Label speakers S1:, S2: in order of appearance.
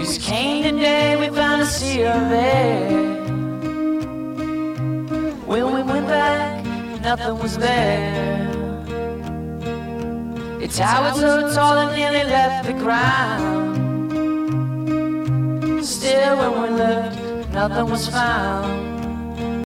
S1: breeze came today, we found a sea of air. When we went back, nothing was there. It towered so tall and nearly left the ground. Still when we looked, nothing was found.